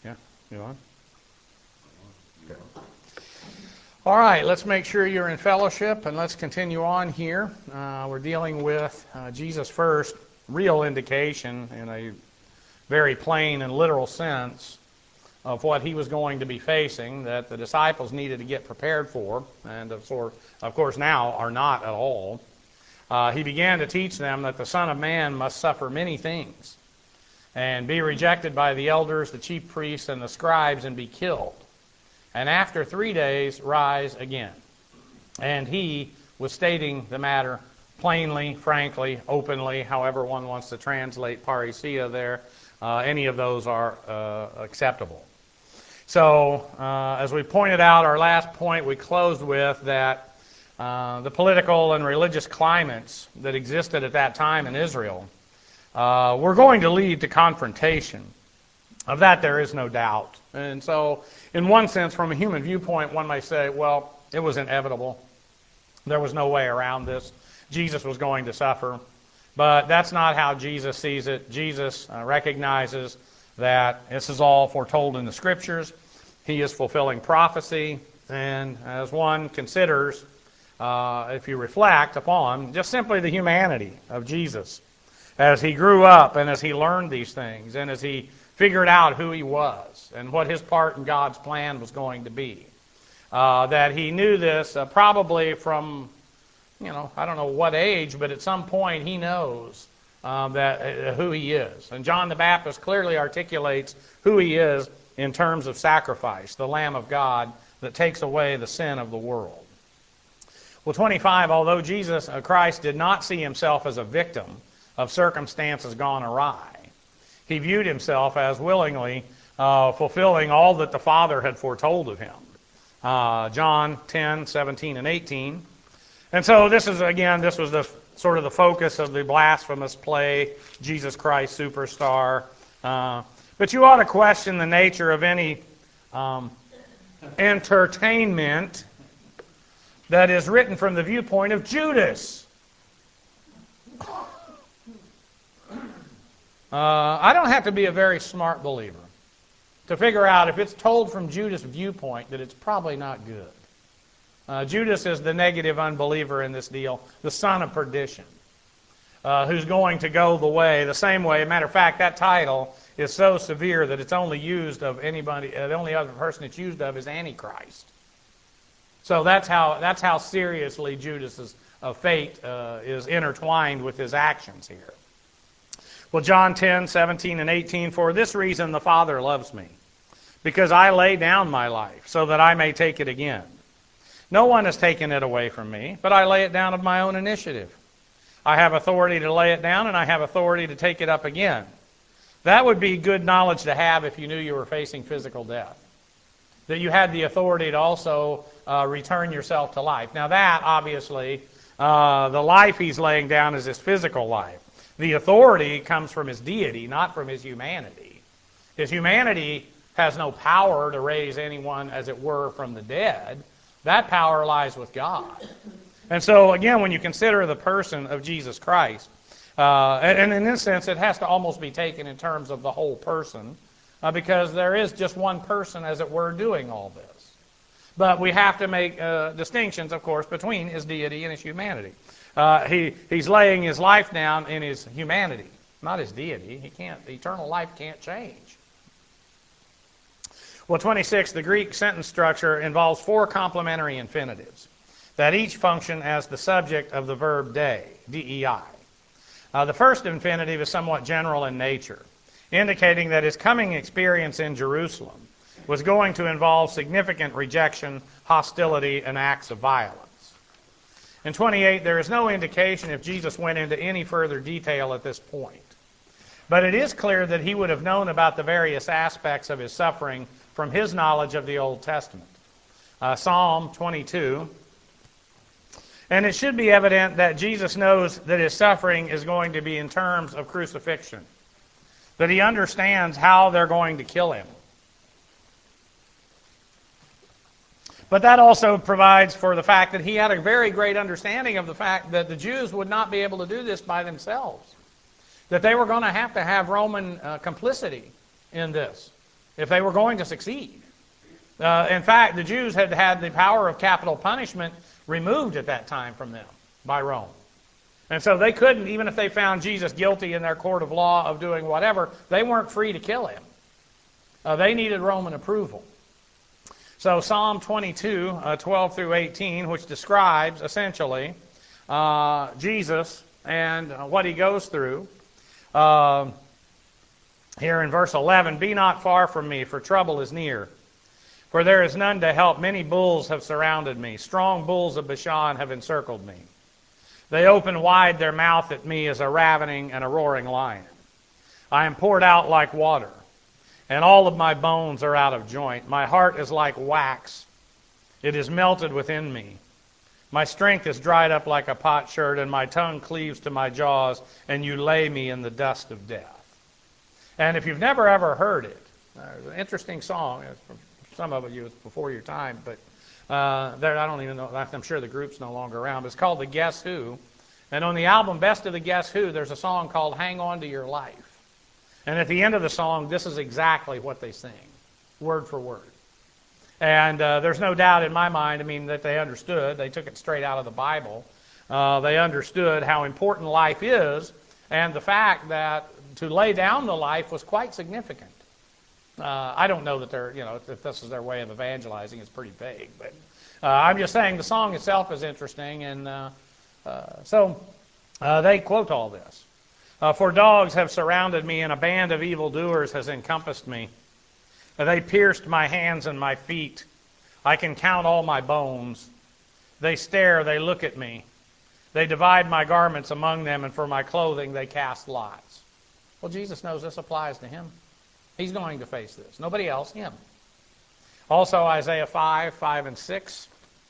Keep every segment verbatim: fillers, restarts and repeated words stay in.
Yeah, you on? Okay. All right, let's make sure you're in fellowship, and let's continue on here. Uh, we're dealing with uh, Jesus' first real indication in a very plain and literal sense of what he was going to be facing, that the disciples needed to get prepared for, and of course now are not at all. Uh, he began to teach them that the Son of Man must suffer many things and be rejected by the elders, the chief priests, and the scribes, and be killed, and after three days rise again. And he was stating the matter plainly, frankly, openly, however one wants to translate parousia there. Uh, any of those are uh, acceptable. So, uh, as we pointed out, our last point we closed with that uh, the political and religious climates that existed at that time in Israel uh, were going to lead to confrontation. Of that there is no doubt. And so, in one sense, from a human viewpoint, one may say, well, it was inevitable. There was no way around this. Jesus was going to suffer. But that's not how Jesus sees it. Jesus uh, recognizes that this is all foretold in the Scriptures. He is fulfilling prophecy. And as one considers, uh, if you reflect upon just simply the humanity of Jesus, as he grew up and as he learned these things and as he figured out who he was and what his part in God's plan was going to be, uh, that he knew this uh, probably from, you know, I don't know what age, but at some point he knows um, that uh, who he is. And John the Baptist clearly articulates who he is in terms of sacrifice, the Lamb of God that takes away the sin of the world. Well, twenty-five, although Jesus uh, Christ did not see himself as a victim of circumstances gone awry, he viewed himself as willingly uh, fulfilling all that the Father had foretold of him. Uh, John ten, seventeen, and eighteen. And so this is, again, this was the sort of the focus of the blasphemous play, Jesus Christ Superstar. Uh, but you ought to question the nature of any um, entertainment that is written from the viewpoint of Judas. Uh, I don't have to be a very smart believer to figure out if it's told from Judas' viewpoint that it's probably not good. Uh, Judas is the negative unbeliever in this deal, the son of perdition, uh, who's going to go the way, the same way. As a matter of fact, that title is so severe that it's only used of anybody, uh, the only other person it's used of is Antichrist. So that's how that's how seriously Judas's uh, fate uh, is intertwined with his actions here. Well, John ten, seventeen, and eighteen, for this reason the Father loves me, because I lay down my life so that I may take it again. No one has taken it away from me, but I lay it down of my own initiative. I have authority to lay it down, and I have authority to take it up again. That would be good knowledge to have if you knew you were facing physical death, that you had the authority to also uh, return yourself to life. Now that, obviously, uh, the life he's laying down is his physical life. The authority comes from his deity, not from his humanity. His humanity has no power to raise anyone, as it were, from the dead. That power lies with God. And so, again, when you consider the person of Jesus Christ, uh, and in this sense, it has to almost be taken in terms of the whole person, uh, because there is just one person, as it were, doing all this. But we have to make uh, distinctions, of course, between his deity and his humanity. Uh, he he's laying his life down in his humanity, not his deity. He can't. The eternal life can't change. Well, twenty-six, the Greek sentence structure involves four complementary infinitives that each function as the subject of the verb dei, D E I. Uh, the first infinitive is somewhat general in nature, indicating that his coming experience in Jerusalem was going to involve significant rejection, hostility, and acts of violence. In twenty-eight, there is no indication if Jesus went into any further detail at this point. But it is clear that he would have known about the various aspects of his suffering from his knowledge of the Old Testament. Uh, Psalm twenty-two. And it should be evident that Jesus knows that his suffering is going to be in terms of crucifixion, that he understands how they're going to kill him. But that also provides for the fact that he had a very great understanding of the fact that the Jews would not be able to do this by themselves, that they were going to have to have Roman uh, complicity in this if they were going to succeed. Uh, in fact, the Jews had had the power of capital punishment removed at that time from them by Rome. And so they couldn't, even if they found Jesus guilty in their court of law of doing whatever, they weren't free to kill him. Uh, they needed Roman approval. So Psalm twenty-two, uh, twelve through eighteen, which describes essentially uh, Jesus and uh, what he goes through. Uh, here in verse eleven, be not far from me, for trouble is near. For there is none to help. Many bulls have surrounded me. Strong bulls of Bashan have encircled me. They open wide their mouth at me as a ravening and a roaring lion. I am poured out like water, and all of my bones are out of joint. My heart is like wax. It is melted within me. My strength is dried up like a potsherd, and my tongue cleaves to my jaws, and you lay me in the dust of death. And if you've never ever heard it, uh, it's an interesting song. It's from some of you, it's before your time, but uh, there, I don't even know. I'm sure the group's no longer around. But it's called the Guess Who. And on the album Best of the Guess Who, there's a song called Hang On to Your Life. And at the end of the song, this is exactly what they sing, word for word. And uh, there's no doubt in my mind, I mean, that they understood. They took it straight out of the Bible. Uh, they understood how important life is, and the fact that to lay down the life was quite significant. Uh, I don't know that they're, you know, if this is their way of evangelizing, it's pretty vague. But uh, I'm just saying the song itself is interesting, and uh, uh, so uh, they quote all this. Uh, For dogs have surrounded me, and a band of evildoers has encompassed me. They pierced my hands and my feet. I can count all my bones. They stare, they look at me. They divide my garments among them, and for my clothing they cast lots. Well, Jesus knows this applies to him. He's going to face this. Nobody else, him. Also, Isaiah five, five and six.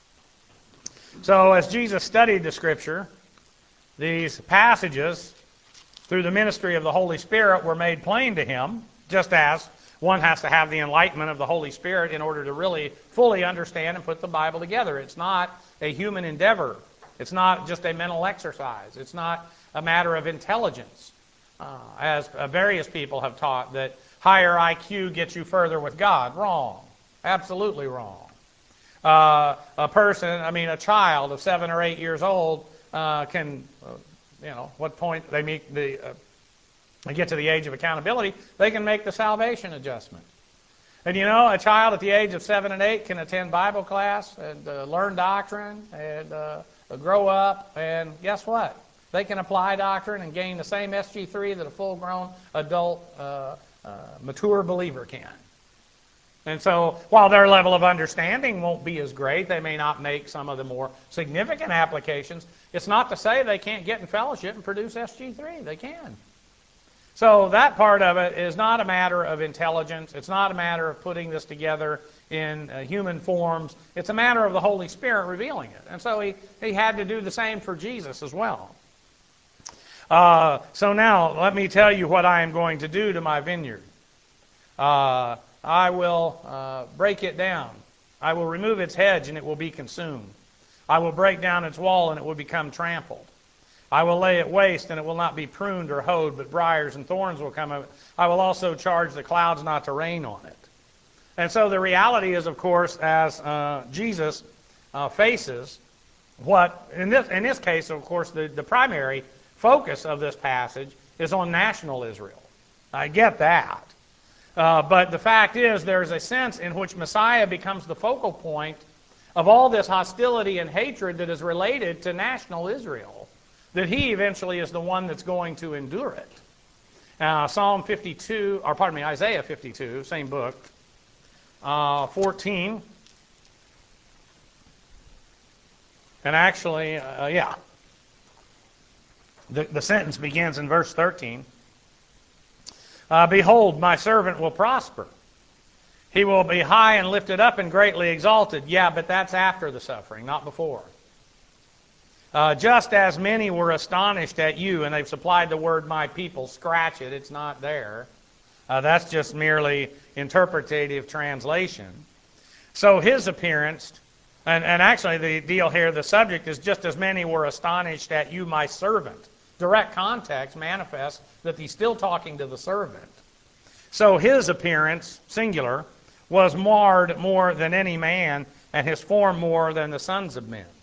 So, as Jesus studied the Scripture, these passages, through the ministry of the Holy Spirit, were made plain to him, just as one has to have the enlightenment of the Holy Spirit in order to really fully understand and put the Bible together. It's not a human endeavor. It's not just a mental exercise. It's not a matter of intelligence, uh, as uh, various people have taught that higher I Q gets you further with God. Wrong. Absolutely wrong. Uh, a person, I mean, a child of seven or eight years old uh, can, uh, you know, what point they meet the... Uh, They get to the age of accountability, they can make the salvation adjustment. And you know, a child at the age of seven and eight can attend Bible class and uh, learn doctrine and uh, grow up, and guess what? They can apply doctrine and gain the same S G three that a full-grown adult, uh, uh, mature believer can. And so, while their level of understanding won't be as great, they may not make some of the more significant applications, it's not to say they can't get in fellowship and produce S G three. They can. So that part of it is not a matter of intelligence. It's not a matter of putting this together in uh, human forms. It's a matter of the Holy Spirit revealing it. And so he, he had to do the same for Jesus as well. Uh, so now, let me tell you what I am going to do to my vineyard. Uh, I will uh, break it down. I will remove its hedge, and it will be consumed. I will break down its wall, and it will become trampled. I will lay it waste, and it will not be pruned or hoed, but briars and thorns will come of it. I will also charge the clouds not to rain on it. And so the reality is, of course, as uh, Jesus uh, faces what, in this in this case, of course, the, the primary focus of this passage is on national Israel. I get that. Uh, but the fact is, there's a sense in which Messiah becomes the focal point of all this hostility and hatred that is related to national Israel, that he eventually is the one that's going to endure it. Uh, Psalm fifty-two, or pardon me, Isaiah fifty-two, same book, uh, fourteen. And actually, uh, yeah, the, the sentence begins in verse thirteen. Uh, Behold, my servant will prosper. He will be high and lifted up and greatly exalted. Yeah, but that's after the suffering, not before. Uh, just as many were astonished at you, and they've supplied the word my people, scratch it, it's not there. Uh, that's just merely interpretative translation. So his appearance, and, and actually the deal here, the subject is just as many were astonished at you, my servant. Direct context manifests that he's still talking to the servant. So his appearance, singular, was marred more than any man, and his form more than the sons of men.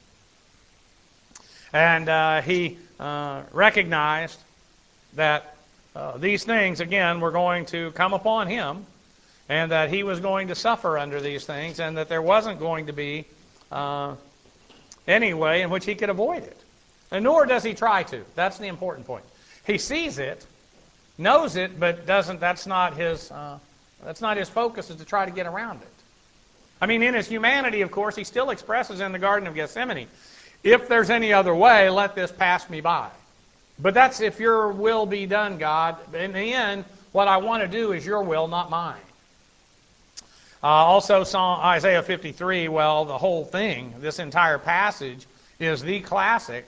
And uh, he uh, recognized that uh, these things, again, were going to come upon him, and that he was going to suffer under these things, and that there wasn't going to be uh, any way in which he could avoid it. And nor does he try to. That's the important point. He sees it, knows it, but doesn't. That's not his. Uh, that's not his focus. Is to try to get around it. I mean, in his humanity, of course, he still expresses in the Garden of Gethsemane, "If there's any other way, let this pass me by." But that's if your will be done, God. In the end, what I want to do is your will, not mine. Uh, also, Psalm, Isaiah fifty-three. Well, the whole thing, this entire passage, is the classic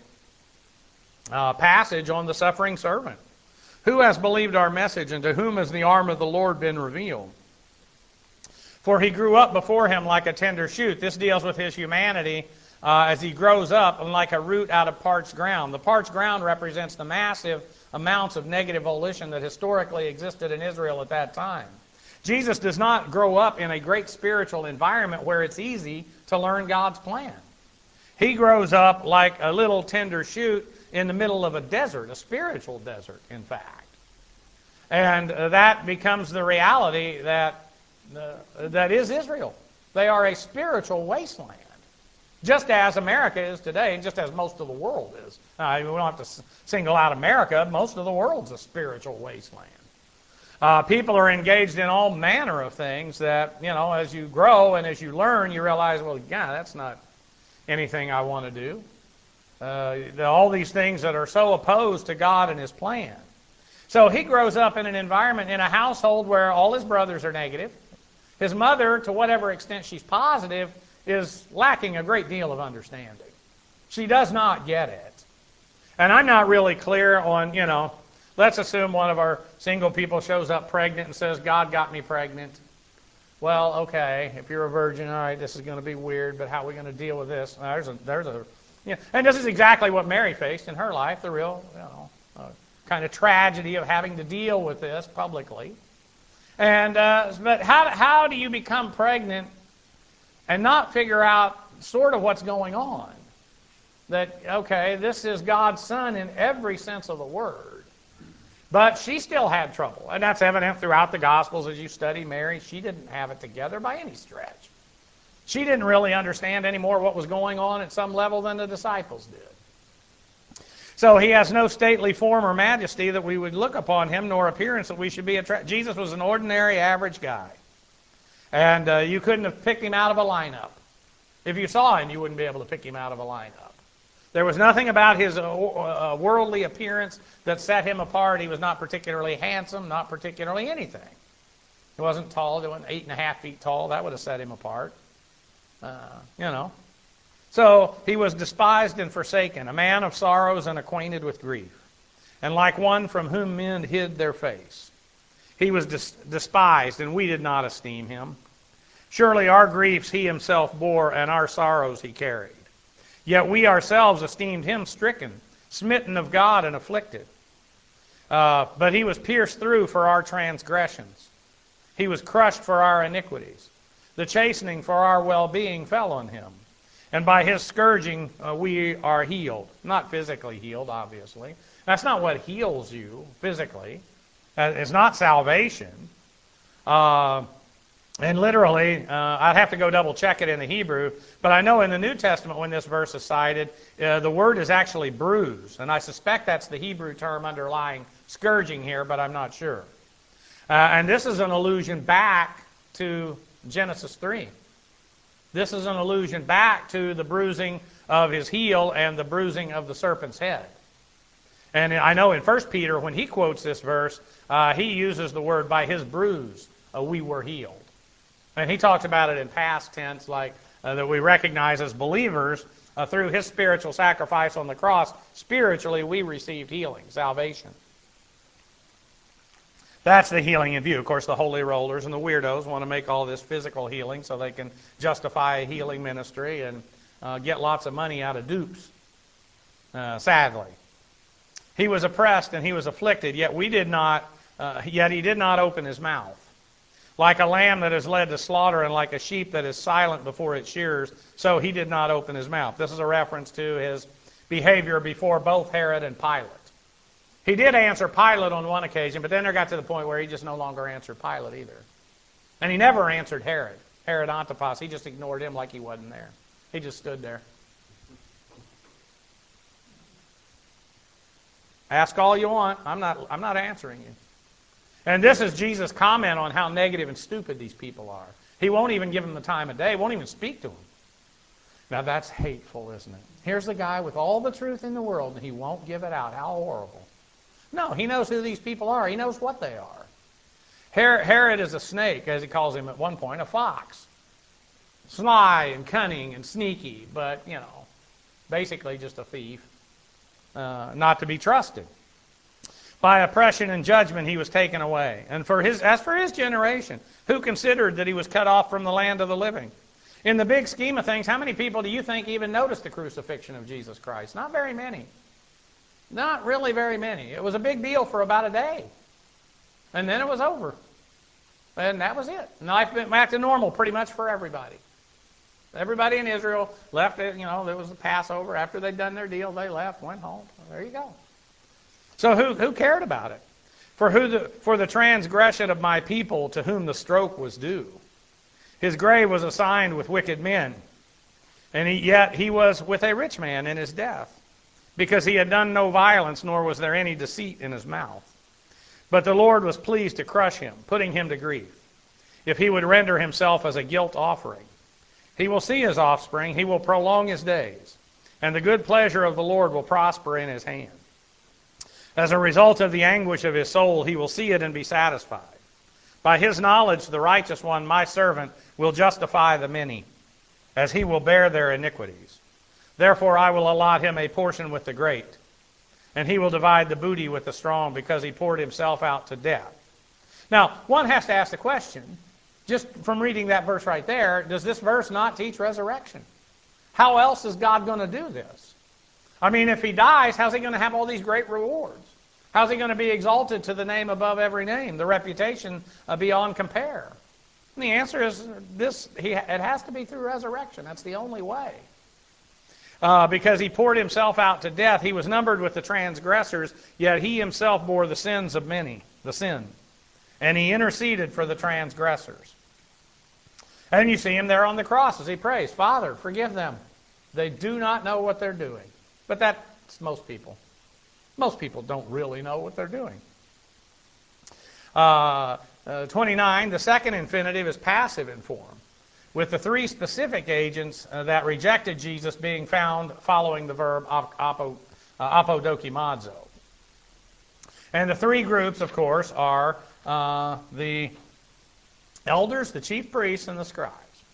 Uh, passage on the suffering servant. Who has believed our message, and to whom has the arm of the Lord been revealed? For he grew up before him like a tender shoot. This deals with his humanity uh, as he grows up, and like a root out of parched ground. The parched ground represents the massive amounts of negative volition that historically existed in Israel at that time. Jesus does not grow up in a great spiritual environment where it's easy to learn God's plan. He grows up like a little tender shoot in the middle of a desert, a spiritual desert, in fact. And uh, that becomes the reality that uh, that is Israel. They are a spiritual wasteland, just as America is today, and just as most of the world is. Uh, we don't have to s- single out America. Most of the world's a spiritual wasteland. Uh, people are engaged in all manner of things that, you know, as you grow and as you learn, you realize, well, yeah, that's not anything I want to do. Uh, all these things that are so opposed to God and His plan. So he grows up in an environment, in a household where all his brothers are negative. His mother, to whatever extent she's positive, is lacking a great deal of understanding. She does not get it. And I'm not really clear on, you know, let's assume one of our single people shows up pregnant and says, God got me pregnant. Well, okay, if you're a virgin, all right, this is going to be weird, but how are we going to deal with this? There's a, there's a Yeah, and this is exactly what Mary faced in her life, the real, you know, uh, kind of tragedy of having to deal with this publicly. And uh, but how how do you become pregnant and not figure out sort of what's going on? That, okay, this is God's son in every sense of the word. But she still had trouble, and that's evident throughout the Gospels as you study Mary. She didn't have it together by any stretch. She didn't really understand any more what was going on at some level than the disciples did. So he has no stately form or majesty that we would look upon him, nor appearance that we should be attracted. Jesus was an ordinary, average guy. And uh, you couldn't have picked him out of a lineup. If you saw him, you wouldn't be able to pick him out of a lineup. There was nothing about his uh, uh, worldly appearance that set him apart. He was not particularly handsome, not particularly anything. He wasn't tall. He wasn't eight and a half feet tall. That would have set him apart. Uh, you know. So he was despised and forsaken, a man of sorrows and acquainted with grief, and like one from whom men hid their face. He was dis- despised, and we did not esteem him. Surely our griefs he himself bore, and our sorrows he carried. Yet we ourselves esteemed him stricken, smitten of God, and afflicted. Uh, but he was pierced through for our transgressions. He was crushed for our iniquities. The chastening for our well-being fell on him. And by his scourging, uh, we are healed. Not physically healed, obviously. That's not what heals you physically. Uh, it's not salvation. Uh, and literally, uh, I'd have to go double check it in the Hebrew, but I know in the New Testament when this verse is cited, uh, the word is actually bruise. And I suspect that's the Hebrew term underlying scourging here, but I'm not sure. Uh, and this is an allusion back to Genesis three. This is an allusion back to the bruising of his heel and the bruising of the serpent's head. And I know in First Peter, when he quotes this verse, uh, he uses the word, by his bruise uh, we were healed. And he talks about it in past tense, like uh, that we recognize as believers, uh, through his spiritual sacrifice on the cross, spiritually we received healing, salvation. That's the healing in view. Of course, the holy rollers and the weirdos want to make all this physical healing so they can justify a healing ministry and uh, get lots of money out of dupes, uh, sadly. He was oppressed and he was afflicted, yet we did not uh, yet he did not open his mouth. Like a lamb that is led to slaughter and like a sheep that is silent before its shearers, so he did not open his mouth. This is a reference to his behavior before both Herod and Pilate. He did answer Pilate on one occasion, but then there got to the point where he just no longer answered Pilate either. And he never answered Herod. Herod Antipas, he just ignored him like he wasn't there. He just stood there. Ask all you want. I'm not, I'm not answering you. And this is Jesus' comment on how negative and stupid these people are. He won't even give them the time of day. Won't even speak to them. Now that's hateful, isn't it? Here's the guy with all the truth in the world, and he won't give it out. How horrible. No, he knows who these people are. He knows what they are. Herod is a snake, as he calls him at one point, a fox. Sly and cunning and sneaky, but, you know, basically just a thief. Uh, not to be trusted. By oppression and judgment he was taken away. And for his, as for his generation, who considered that he was cut off from the land of the living? In the big scheme of things, how many people do you think even noticed the crucifixion of Jesus Christ? Not very many. Not really very many. It was a big deal for about a day. And then it was over. And that was it. And life went back to normal pretty much for everybody. Everybody in Israel left, it, you know, there was the Passover. After they'd done their deal, they left, went home. There you go. So who, who cared about it? For, who the, for the transgression of my people to whom the stroke was due. His grave was assigned with wicked men, and he, yet he was with a rich man in his death, because he had done no violence, nor was there any deceit in his mouth. But the Lord was pleased to crush him, putting him to grief, if he would render himself as a guilt offering. He will see his offspring, he will prolong his days, and the good pleasure of the Lord will prosper in his hand. As a result of the anguish of his soul, he will see it and be satisfied. By his knowledge, the righteous one, my servant, will justify the many, as he will bear their iniquities. Therefore I will allot him a portion with the great, and he will divide the booty with the strong, because he poured himself out to death. Now, one has to ask the question, just from reading that verse right there, does this verse not teach resurrection? How else is God going to do this? I mean, if he dies, how's he going to have all these great rewards? How's he going to be exalted to the name above every name, the reputation uh, beyond compare? And the answer is this: he, it has to be through resurrection. That's the only way. Uh, because he poured himself out to death, he was numbered with the transgressors, yet he himself bore the sins of many, the sin. And he interceded for the transgressors. And you see him there on the cross as he prays, Father, forgive them. They do not know what they're doing. But that's most people. Most people don't really know what they're doing. Uh, uh, twenty-nine, the second infinitive is passive in form, with the three specific agents uh, that rejected Jesus being found following the verb apo, uh, apodokimazo. And the three groups, of course, are uh, the elders, the chief priests, and the scribes.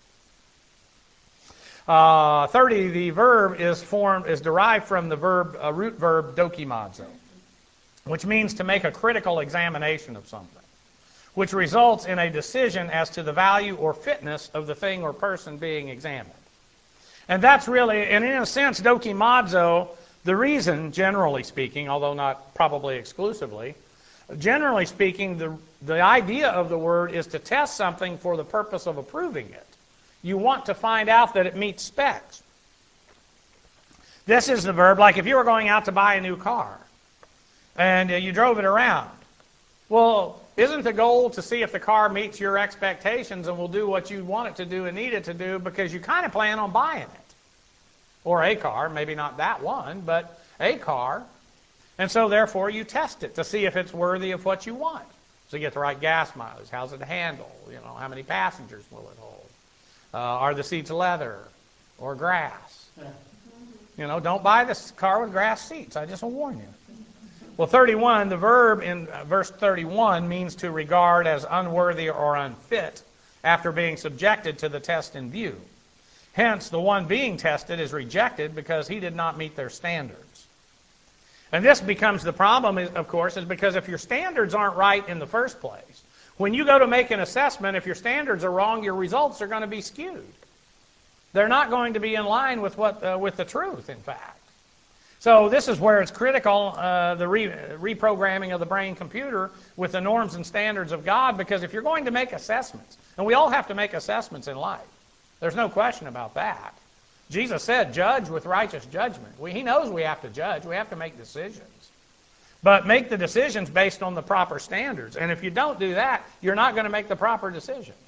Uh, thirty, the verb is formed is derived from the verb uh, root verb dokimazo, which means to make a critical examination of something, which results in a decision as to the value or fitness of the thing or person being examined. And that's really, and in a sense, dokimazo, the reason, generally speaking, although not probably exclusively, generally speaking, the the idea of the word is to test something for the purpose of approving it. You want to find out that it meets specs. This is the verb, like if you were going out to buy a new car and you drove it around. Well, isn't the goal to see if the car meets your expectations and will do what you want it to do and need it to do, because you kind of plan on buying it? Or a car, maybe not that one, but a car. And so therefore you test it to see if it's worthy of what you want. So you get the right gas mileage. How's it handle? You know, how many passengers will it hold? Uh, are the seats leather or grass? You know, don't buy this car with grass seats. I just warn you. Well, thirty-one, the verb in verse thirty-one means to regard as unworthy or unfit after being subjected to the test in view. Hence, the one being tested is rejected because he did not meet their standards. And this becomes the problem, of course, is because if your standards aren't right in the first place, when you go to make an assessment, if your standards are wrong, your results are going to be skewed. They're not going to be in line with what uh, with the truth, in fact. So this is where it's critical, uh, the re- reprogramming of the brain computer with the norms and standards of God, because if you're going to make assessments, and we all have to make assessments in life, there's no question about that. Jesus said, judge with righteous judgment. We, he knows we have to judge. We have to make decisions. But make the decisions based on the proper standards. And if you don't do that, you're not going to make the proper decisions.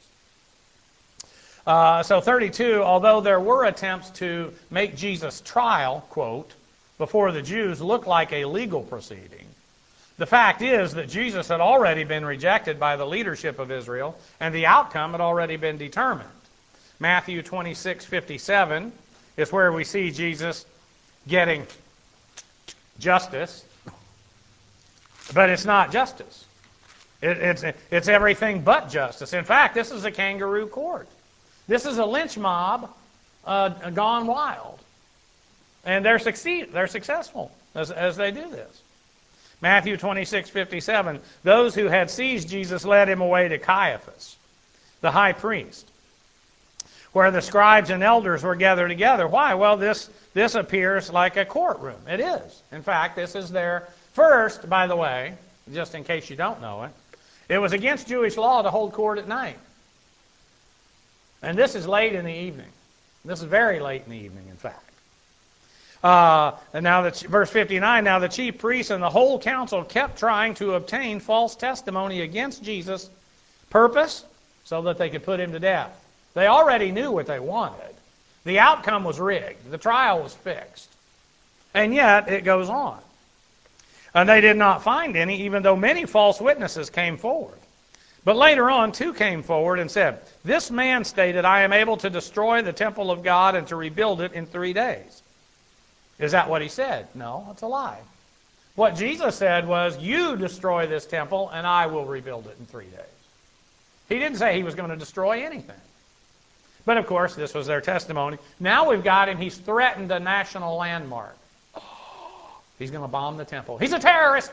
Uh, so thirty-two, although there were attempts to make Jesus' trial, quote, before the Jews look like a legal proceeding, the fact is that Jesus had already been rejected by the leadership of Israel, and the outcome had already been determined. Matthew twenty-six fifty-seven is where we see Jesus getting justice, but it's not justice. It, it's, it's everything but justice. In fact, this is a kangaroo court. This is a lynch mob uh, gone wild. And they're succeed, they're successful as, as they do this. Matthew twenty-six fifty-seven, those who had seized Jesus led him away to Caiaphas, the high priest, where the scribes and elders were gathered together. Why? Well, this, this appears like a courtroom. It is. In fact, this is their first, by the way, just in case you don't know it, it was against Jewish law to hold court at night. And this is late in the evening. This is very late in the evening, in fact. Uh, and now, the, verse fifty-nine, now the chief priests and the whole council kept trying to obtain false testimony against Jesus. Purpose? So that they could put him to death. They already knew what they wanted. The outcome was rigged. The trial was fixed. And yet, it goes on. And they did not find any, even though many false witnesses came forward. But later on, two came forward and said, this man stated, I am able to destroy the temple of God and to rebuild it in three days. Is that what he said? No, that's a lie. What Jesus said was, you destroy this temple and I will rebuild it in three days. He didn't say he was going to destroy anything. But of course, this was their testimony. Now we've got him, he's threatened a national landmark. He's going to bomb the temple. He's a terrorist!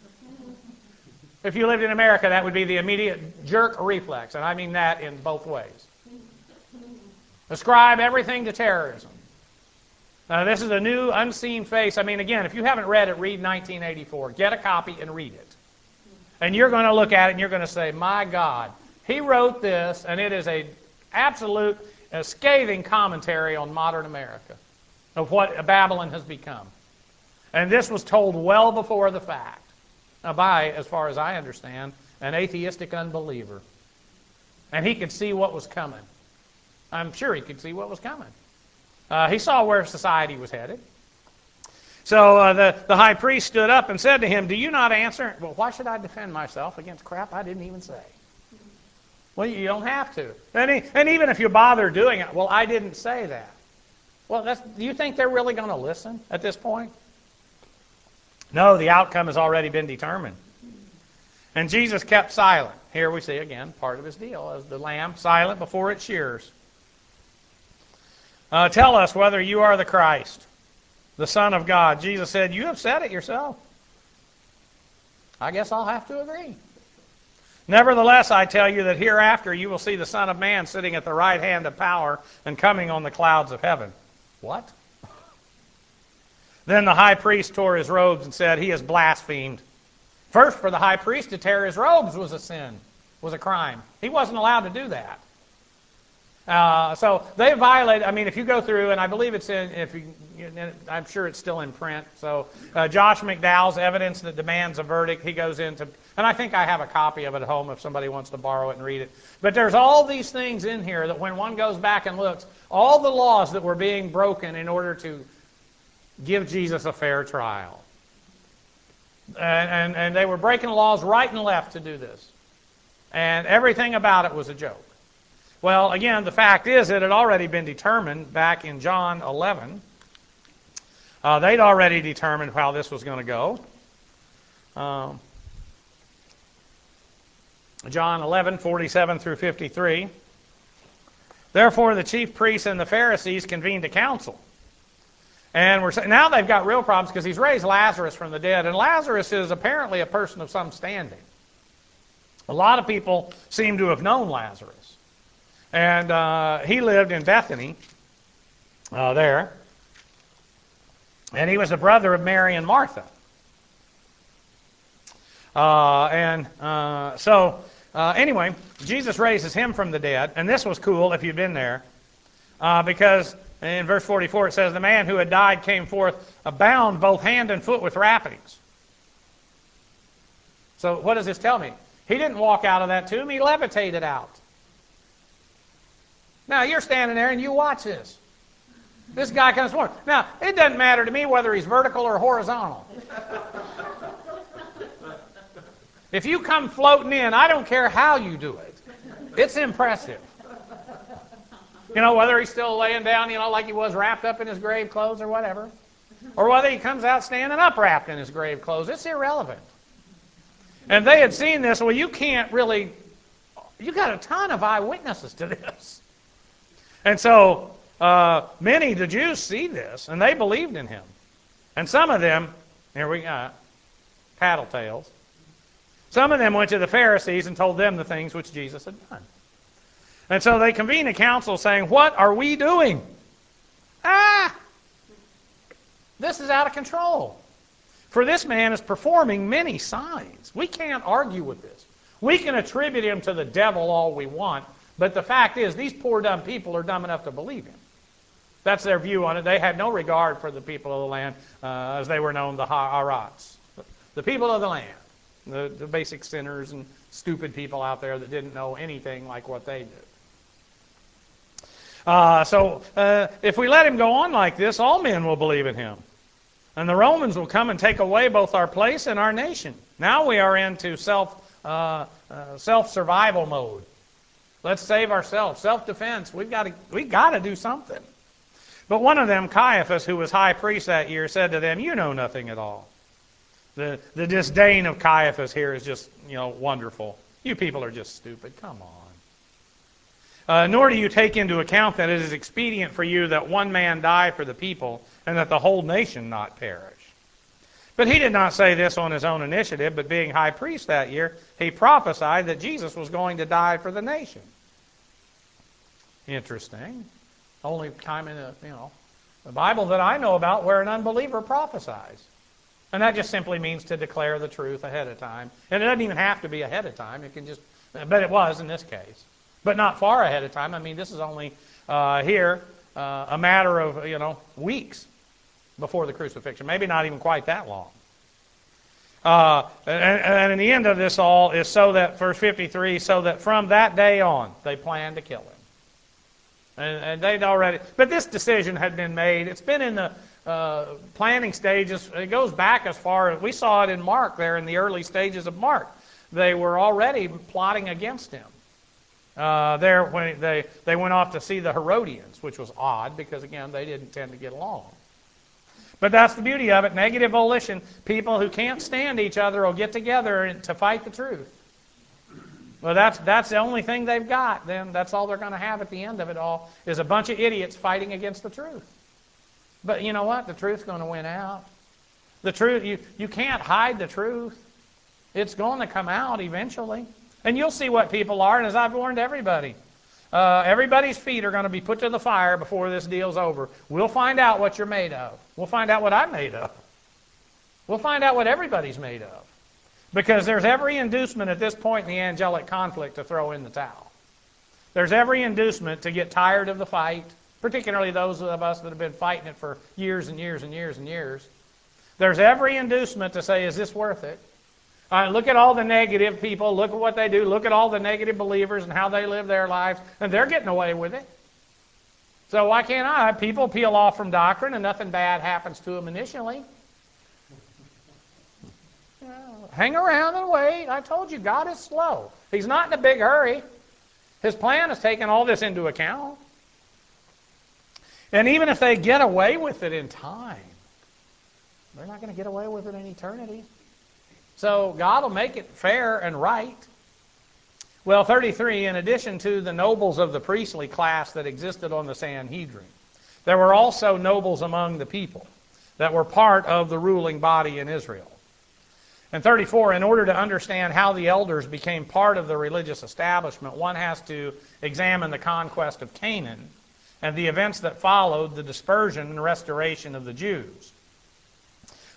If you lived in America, that would be the immediate jerk reflex, and I mean that in both ways. Ascribe everything to terrorism. Now, this is a new, unseen face. I mean, again, if you haven't read it, read nineteen eighty-four. Get a copy and read it. And you're going to look at it and you're going to say, my God, he wrote this, and it is a absolute a scathing commentary on modern America of what Babylon has become. And this was told well before the fact. Now, by, as far as I understand, an atheistic unbeliever. And he could see what was coming. I'm sure he could see what was coming. Uh, he saw where society was headed. So uh, the, the high priest stood up and said to him, do you not answer? Well, why should I defend myself against crap I didn't even say? Well, you don't have to. And, he, and even if you bother doing it, well, I didn't say that. Well, that's, do you think they're really going to listen at this point? No, the outcome has already been determined. And Jesus kept silent. Here we see again part of his deal as the lamb silent before its shears. Uh, tell us whether you are the Christ, the Son of God. Jesus said, you have said it yourself. I guess I'll have to agree. Nevertheless, I tell you that hereafter you will see the Son of Man sitting at the right hand of power and coming on the clouds of heaven. What? Then the high priest tore his robes and said, he has blasphemed. First, for the high priest to tear his robes was a sin, was a crime. He wasn't allowed to do that. Uh, so they violated, I mean, if you go through, and I believe it's in, if you, I'm sure it's still in print. So uh, Josh McDowell's Evidence That Demands a Verdict, he goes into, and I think I have a copy of it at home if somebody wants to borrow it and read it. But there's all these things in here that when one goes back and looks, all the laws that were being broken in order to give Jesus a fair trial. And, and, and they were breaking laws right and left to do this. And everything about it was a joke. Well, again, the fact is it had already been determined back in John eleven. Uh, they'd already determined how this was going to go. Um, John eleven, forty-seven through fifty-three. Therefore, the chief priests and the Pharisees convened a council. And we're now they've got real problems because he's raised Lazarus from the dead. And Lazarus is apparently a person of some standing. A lot of people seem to have known Lazarus. And uh, he lived in Bethany uh, there. And he was the brother of Mary and Martha. Uh, and uh, so, uh, anyway, Jesus raises him from the dead. And this was cool if you'd been there. Uh, because in verse forty-four it says, the man who had died came forth bound both hand and foot with wrappings. So what does this tell me? He didn't walk out of that tomb. He levitated out. Now, you're standing there and you watch this. This guy comes forward. Now, it doesn't matter to me whether he's vertical or horizontal. If you come floating in, I don't care how you do it. It's impressive. You know, whether he's still laying down, you know, like he was wrapped up in his grave clothes or whatever. Or whether he comes out standing up wrapped in his grave clothes. It's irrelevant. And they had seen this. Well, you can't really... You got a ton of eyewitnesses to this. And so, uh, many, the Jews, see this, and they believed in him. And some of them, here we got, tattletales. Some of them went to the Pharisees and told them the things which Jesus had done. And so they convened a council saying, what are we doing? Ah! This is out of control. For this man is performing many signs. We can't argue with this. We can attribute him to the devil all we want, but the fact is, these poor dumb people are dumb enough to believe him. That's their view on it. They had no regard for the people of the land, uh, as they were known, the Harats. The people of the land. The, the basic sinners and stupid people out there that didn't know anything like what they did. Uh, so, uh, if we let him go on like this, all men will believe in him. And the Romans will come and take away both our place and our nation. Now we are into self, uh, uh, self-survival mode. Let's save ourselves. Self-defense. We've got to, we've got to do something. But one of them, Caiaphas, who was high priest that year, said to them, you know nothing at all. The, the disdain of Caiaphas here is just, you know, wonderful. You people are just stupid. Come on. Uh, nor do you take into account that it is expedient for you that one man die for the people and that the whole nation not perish. But he did not say this on his own initiative, but being high priest that year, he prophesied that Jesus was going to die for the nation. Interesting. Only time in the, you know, the Bible that I know about where an unbeliever prophesies. And that just simply means to declare the truth ahead of time. And it doesn't even have to be ahead of time. It can just, but it was in this case. But not far ahead of time. I mean, this is only uh, here uh, a matter of, you know, weeks before the crucifixion. Maybe not even quite that long. Uh, and, and in the end of this all is so that, verse fifty-three, so that from that day on, they planned to kill him. And, and they'd already, but this decision had been made. It's been in the uh, planning stages. It goes back as far as, we saw it in Mark there in the early stages of Mark. They were already plotting against him. Uh, there, when they, they went off to see the Herodians, which was odd because, again, they didn't tend to get along. But that's the beauty of it. Negative volition. People who can't stand each other will get together to fight the truth. Well, that's that's the only thing they've got. Then that's all they're going to have at the end of it all is a bunch of idiots fighting against the truth. But you know what? The truth's going to win out. The truth, you, you can't hide the truth. It's going to come out eventually. And you'll see what people are, and as I've warned everybody, uh, everybody's feet are going to be put to the fire before this deal's over. We'll find out what you're made of. We'll find out what I'm made of. We'll find out what everybody's made of. Because there's every inducement at this point in the angelic conflict to throw in the towel. There's every inducement to get tired of the fight, particularly those of us that have been fighting it for years and years and years and years. There's every inducement to say, is this worth it? Uh, look at all the negative people. Look at what they do. Look at all the negative believers and how they live their lives. And they're getting away with it. So why can't I? People peel off from doctrine and nothing bad happens to them initially. Hang around and wait. I told you, God is slow. He's not in a big hurry. His plan is taking all this into account. And even if they get away with it in time, they're not going to get away with it in eternity. So God will make it fair and right. Well, thirty-three, in addition to the nobles of the priestly class that existed on the Sanhedrin, there were also nobles among the people that were part of the ruling body in Israel. And thirty-four, in order to understand how the elders became part of the religious establishment, one has to examine the conquest of Canaan and the events that followed the dispersion and restoration of the Jews.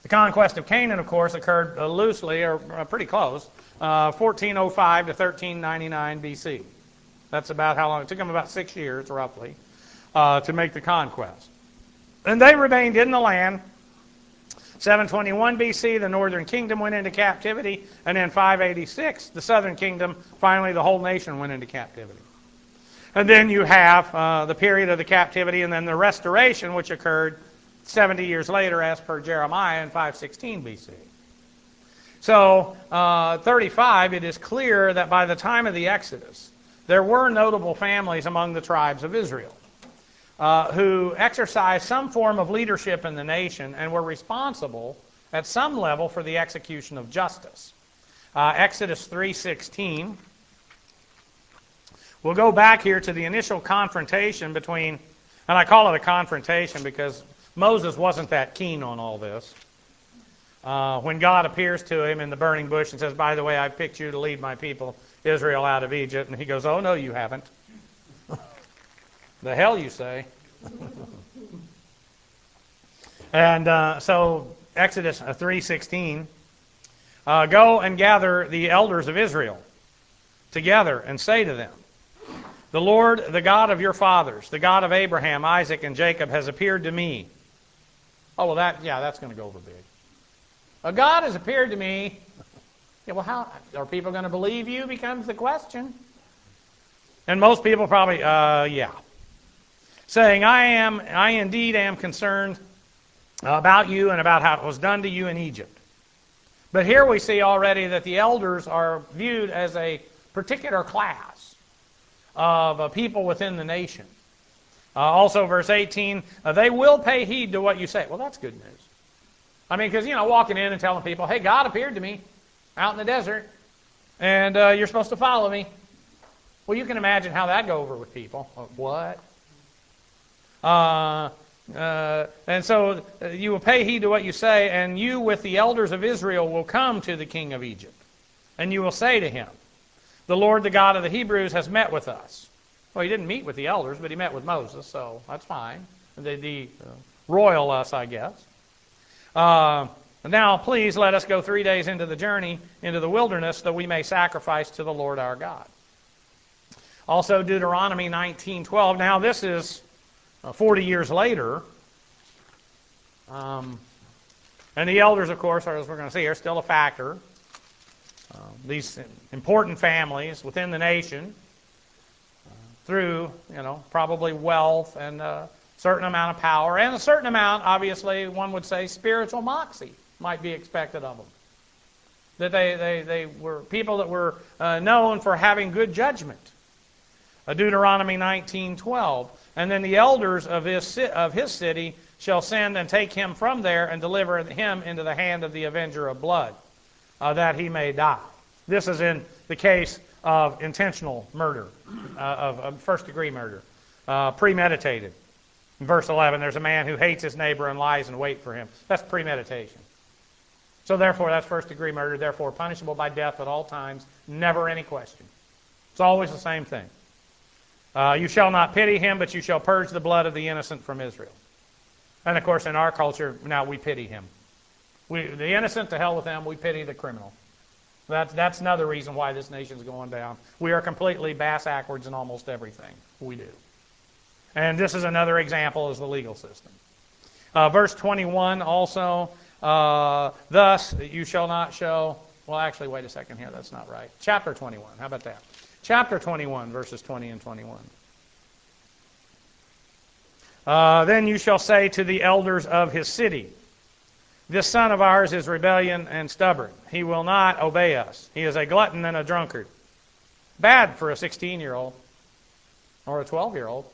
The conquest of Canaan, of course, occurred uh, loosely, or uh, pretty close, uh, fourteen oh five to thirteen ninety-nine B C. That's about how long. It took them about six years, roughly, uh, to make the conquest. And they remained in the land. seven twenty-one B C, the northern kingdom went into captivity, and in five eighty-six, the southern kingdom, finally the whole nation went into captivity. And then you have uh, the period of the captivity, and then the restoration, which occurred seventy years later, as per Jeremiah in five sixteen B C. So, uh, thirty-five, it is clear that by the time of the Exodus, there were notable families among the tribes of Israel uh, who exercised some form of leadership in the nation and were responsible at some level for the execution of justice. Uh, Exodus three sixteen. We'll go back here to the initial confrontation between, and I call it a confrontation because Moses wasn't that keen on all this. Uh, when God appears to him in the burning bush and says, by the way, I've picked you to lead my people Israel out of Egypt. And he goes, oh, no, you haven't. The hell you say. And uh, so Exodus three sixteen, uh, go and gather the elders of Israel together and say to them, the Lord, the God of your fathers, the God of Abraham, Isaac, and Jacob, has appeared to me. Oh, well, that, yeah, that's going to go over big. A God has appeared to me. Yeah, well, how are people going to believe you becomes the question. And most people probably, uh, yeah. Saying, I am, I indeed am concerned about you and about how it was done to you in Egypt. But here we see already that the elders are viewed as a particular class of uh, people within the nation. Uh, also, verse eighteen, uh, they will pay heed to what you say. Well, that's good news. I mean, because, you know, walking in and telling people, hey, God appeared to me out in the desert, and uh, you're supposed to follow me. Well, you can imagine how that go over with people. Uh, what? Uh, uh, and so uh, you will pay heed to what you say, and you with the elders of Israel will come to the king of Egypt, and you will say to him, the Lord, the God of the Hebrews, has met with us. Well, he didn't meet with the elders, but he met with Moses, so that's fine. The, the uh, royal us, I guess. Uh, now, please let us go three days into the journey, into the wilderness, that we may sacrifice to the Lord our God. Also, Deuteronomy nineteen twelve. Now, this is uh, forty years later. Um, and the elders, of course, are, as we're going to see, are still a factor. Uh, these important families within the nation, uh, through, you know, probably wealth and a certain amount of power, and a certain amount, obviously, one would say, spiritual moxie might be expected of them. That they, they, they were people that were uh, known for having good judgment. Uh, Deuteronomy nineteen twelve. And then the elders of his, of his city shall send and take him from there and deliver him into the hand of the avenger of blood, uh, that he may die. This is in the case of intentional murder, uh, of, of first-degree murder, uh, premeditated. In verse eleven, there's a man who hates his neighbor and lies in wait for him. That's premeditation. So therefore, that's first-degree murder, therefore punishable by death at all times, never any question. It's always the same thing. Uh, you shall not pity him, but you shall purge the blood of the innocent from Israel. And of course, in our culture, now we pity him. We, the innocent, to hell with them, we pity the criminal. That's, that's another reason why this nation's going down. We are completely bass-ackwards in almost everything we do. And this is another example, is the legal system. Uh, verse twenty-one also, uh, thus you shall not show, well actually wait a second here, that's not right. Chapter twenty-one, how about that? Chapter twenty-one, verses twenty and twenty-one. Uh, then you shall say to the elders of his city, this son of ours is rebellion and stubborn. He will not obey us. He is a glutton and a drunkard. Bad for a sixteen-year-old or a twelve-year-old.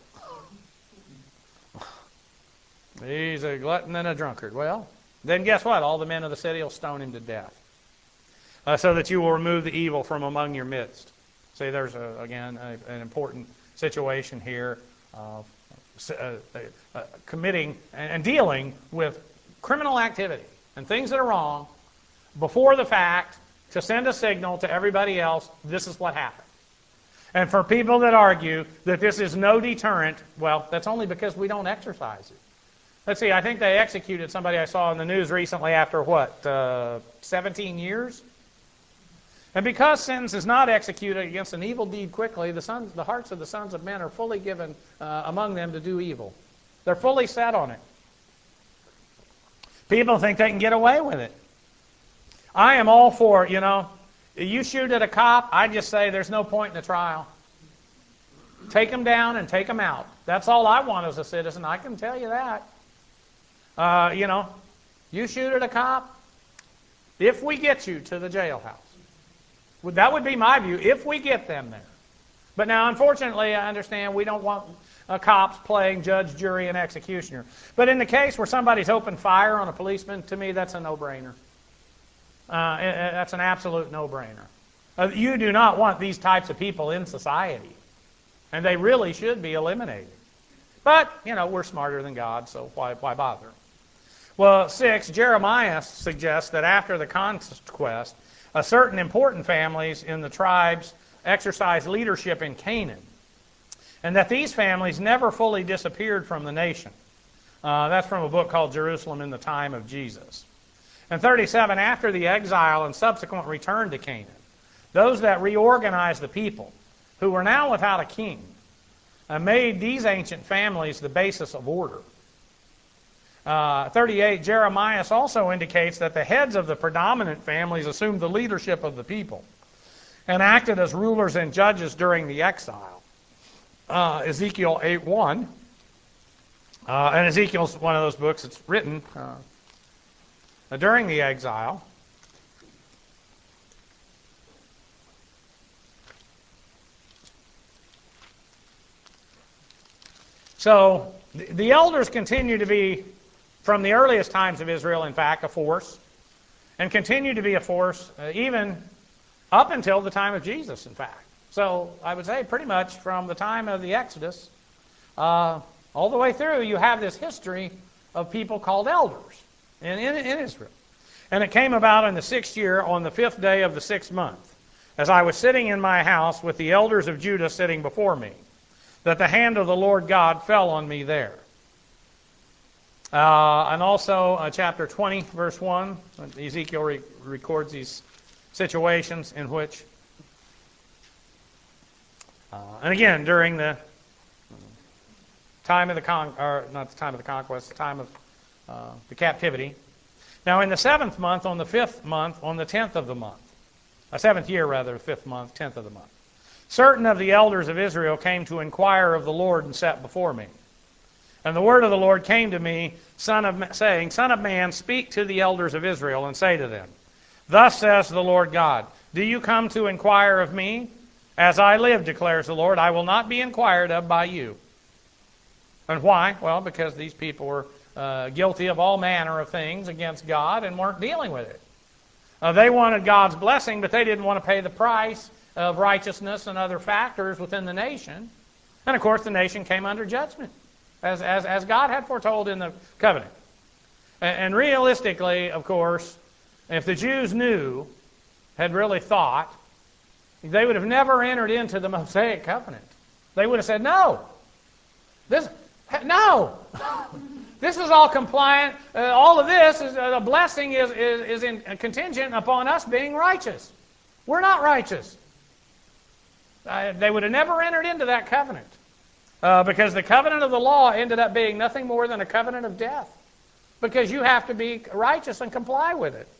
He's a glutton and a drunkard. Well, then guess what? All the men of the city will stone him to death, uh, so that you will remove the evil from among your midst. See, there's, a, again, a, an important situation here of uh, uh, committing and dealing with criminal activity and things that are wrong before the fact to send a signal to everybody else, this is what happened. And for people that argue that this is no deterrent, well, that's only because we don't exercise it. Let's see, I think they executed somebody I saw in the news recently after what, uh, seventeen years? And because sentence is not executed against an evil deed quickly, the sons, the hearts of the sons of men are fully given uh, among them to do evil. They're fully set on it. People think they can get away with it. I am all for, you know, you shoot at a cop, I just say there's no point in the trial. Take them down and take them out. That's all I want as a citizen. I can tell you that. Uh, you know, you shoot at a cop, if we get you to the jailhouse. That would be my view, if we get them there. But now, unfortunately, I understand we don't want uh, cops playing judge, jury, and executioner. But in the case where somebody's opened fire on a policeman, to me, that's a no-brainer. Uh, that's an absolute no-brainer. Uh, you do not want these types of people in society. And they really should be eliminated. But, you know, we're smarter than God, so why, why bother? Well, six, Jeremiah suggests that after the conquest, a certain important families in the tribes exercised leadership in Canaan, and that these families never fully disappeared from the nation. Uh, that's from a book called Jerusalem in the Time of Jesus. And thirty-seven, after the exile and subsequent return to Canaan, those that reorganized the people, who were now without a king, uh, made these ancient families the basis of order. Uh, thirty-eight, Jeremiah also indicates that the heads of the predominant families assumed the leadership of the people and acted as rulers and judges during the exile. Uh, Ezekiel eight one, uh, and Ezekiel's one of those books that's written uh, during the exile. So the elders continue to be, from the earliest times of Israel, in fact, a force, and continue to be a force uh, even up until the time of Jesus, in fact. So I would say pretty much from the time of the Exodus uh, all the way through, you have this history of people called elders in, in, in Israel. And it came about in the sixth year on the fifth day of the sixth month, as I was sitting in my house with the elders of Judah sitting before me, that the hand of the Lord God fell on me there. Uh, and also uh, chapter twenty, verse one, Ezekiel re- records these situations in which, uh, and again, during the time of the, con- or not the time of the conquest, the time of uh, the captivity. Now in the seventh month, on the fifth month, on the tenth of the month, a seventh year rather, fifth month, tenth of the month, certain of the elders of Israel came to inquire of the Lord and sat before me. And the word of the Lord came to me, son of, saying, Son of man, speak to the elders of Israel and say to them, Thus says the Lord God, Do you come to inquire of me? As I live, declares the Lord, I will not be inquired of by you. And why? Well, because these people were uh, guilty of all manner of things against God and weren't dealing with it. Uh, they wanted God's blessing, but they didn't want to pay the price of righteousness and other factors within the nation. And of course the nation came under judgment, as as, as God had foretold in the covenant. And, and realistically, of course, if the Jews knew, had really thought, they would have never entered into the Mosaic covenant. They would have said, no, this, no, this is all compliant. Uh, all of this, is uh, the blessing is, is, is in, uh, contingent upon us being righteous. We're not righteous. Uh, they would have never entered into that covenant uh, because the covenant of the law ended up being nothing more than a covenant of death, because you have to be righteous and comply with it.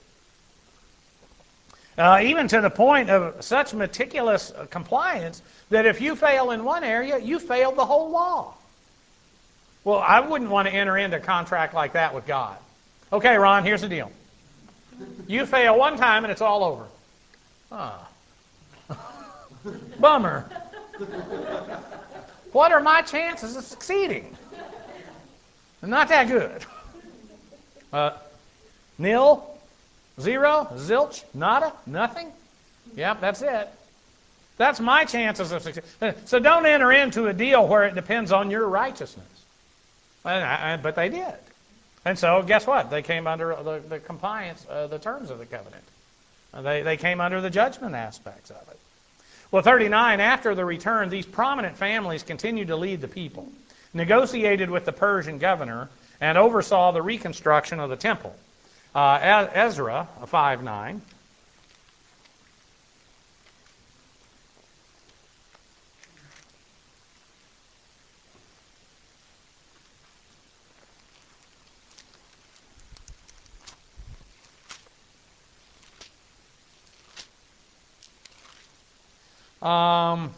Uh, even to the point of such meticulous uh, compliance that if you fail in one area, you failed the whole law. Well, I wouldn't want to enter into a contract like that with God. Okay, Ron, here's the deal. You fail one time and it's all over. Ah. Bummer. What are my chances of succeeding? Not that good. Uh, nil, zero, zilch, nada, nothing. Yep, that's it. That's my chances of success. So don't enter into a deal where it depends on your righteousness. And I, but they did. And so guess what? They came under the, the compliance, uh, the terms of the covenant. Uh, they, they came under the judgment aspects of it. Well, thirty-nine, after the return, these prominent families continued to lead the people, negotiated with the Persian governor, and oversaw the reconstruction of the temple. Uh, Ezra five nine. Um,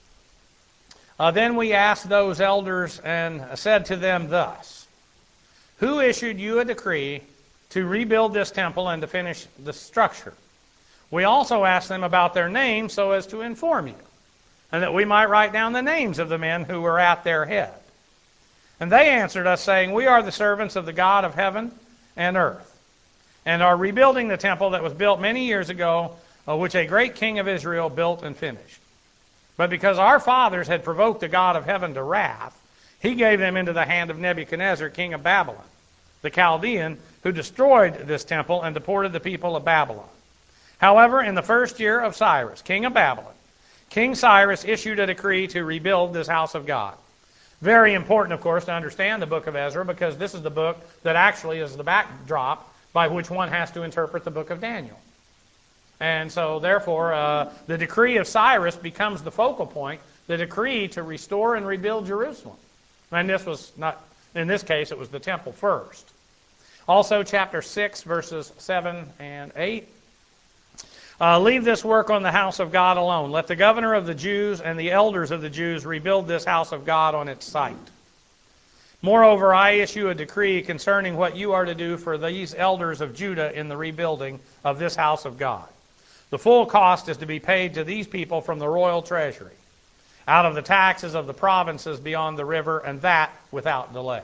uh, then we asked those elders and said to them thus, who issued you a decree to rebuild this temple and to finish the structure? We also asked them about their names so as to inform you, and that we might write down the names of the men who were at their head. And they answered us, saying, we are the servants of the God of heaven and earth, and are rebuilding the temple that was built many years ago, uh, which a great king of Israel built and finished. But because our fathers had provoked the God of heaven to wrath, he gave them into the hand of Nebuchadnezzar, king of Babylon, the Chaldean, who destroyed this temple and deported the people of Babylon. However, in the first year of Cyrus, king of Babylon, King Cyrus issued a decree to rebuild this house of God. Very important, of course, to understand the book of Ezra, because this is the book that actually is the backdrop by which one has to interpret the book of Daniel. And so, therefore, uh, the decree of Cyrus becomes the focal point, the decree to restore and rebuild Jerusalem. And this was not, in this case, it was the temple first. Also, chapter six, verses seven and eight. Uh, Leave this work on the house of God alone. Let the governor of the Jews and the elders of the Jews rebuild this house of God on its site. Moreover, I issue a decree concerning what you are to do for these elders of Judah in the rebuilding of this house of God. The full cost is to be paid to these people from the royal treasury, out of the taxes of the provinces beyond the river, and that without delay.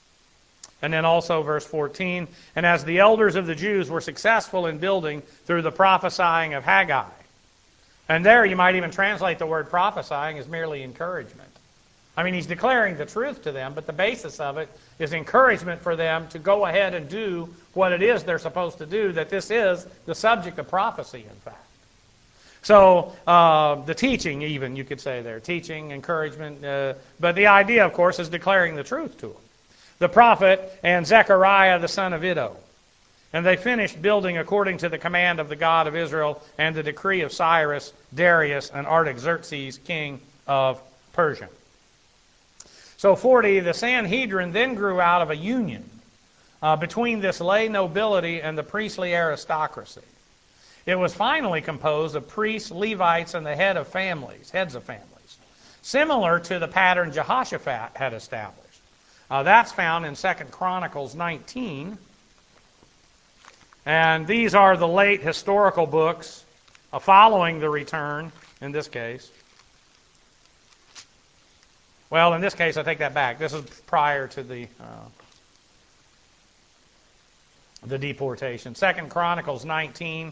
And then also verse fourteen, and as the elders of the Jews were successful in building through the prophesying of Haggai. And there you might even translate the word prophesying as merely encouragement. I mean, he's declaring the truth to them, but the basis of it is encouragement for them to go ahead and do what it is they're supposed to do, that this is the subject of prophecy, in fact. So uh, the teaching, even, you could say there, teaching, encouragement, uh, but the idea, of course, is declaring the truth to them. The prophet and Zechariah the son of Iddo. And they finished building according to the command of the God of Israel and the decree of Cyrus, Darius, and Artaxerxes, king of Persia. So forty, the Sanhedrin then grew out of a union uh, between this lay nobility and the priestly aristocracy. It was finally composed of priests, Levites, and the head of families, heads of families, similar to the pattern Jehoshaphat had established. Uh, that's found in Second Chronicles nineteen. And these are the late historical books uh, following the return, in this case. Well, in this case, I take that back. This is prior to the uh, the deportation. Second Chronicles nineteen.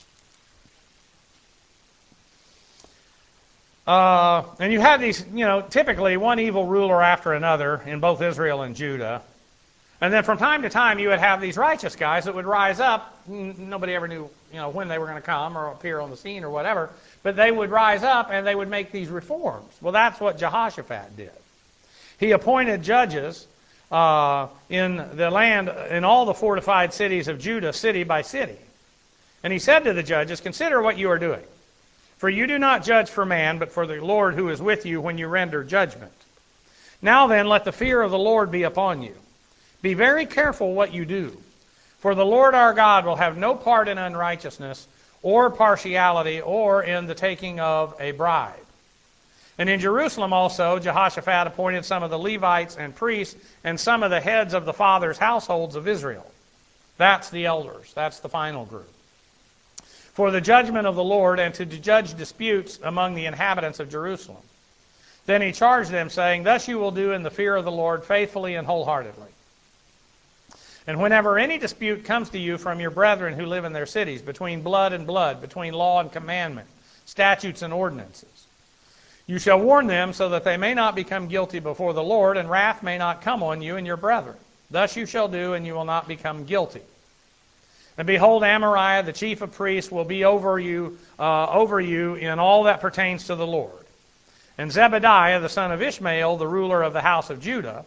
Uh, and you have these, you know, typically one evil ruler after another in both Israel and Judah. And then from time to time you would have these righteous guys that would rise up. Nobody ever knew, you know, when they were going to come or appear on the scene or whatever. But they would rise up and they would make these reforms. Well, that's what Jehoshaphat did. He appointed judges uh, in the land, in all the fortified cities of Judah, city by city. And he said to the judges, consider what you are doing. For you do not judge for man, but for the Lord who is with you when you render judgment. Now then, let the fear of the Lord be upon you. Be very careful what you do. For the Lord our God will have no part in unrighteousness, or partiality, or in the taking of a bribe. And in Jerusalem also, Jehoshaphat appointed some of the Levites and priests, and some of the heads of the fathers' households of Israel. That's the elders. That's the final group. For the judgment of the Lord, and to judge disputes among the inhabitants of Jerusalem. Then he charged them, saying, thus you will do in the fear of the Lord faithfully and wholeheartedly. And whenever any dispute comes to you from your brethren who live in their cities, between blood and blood, between law and commandment, statutes and ordinances, you shall warn them so that they may not become guilty before the Lord, and wrath may not come on you and your brethren. Thus you shall do, and you will not become guilty. And behold, Amariah, the chief of priests, will be over you, uh, over you in all that pertains to the Lord. And Zebediah, the son of Ishmael, the ruler of the house of Judah,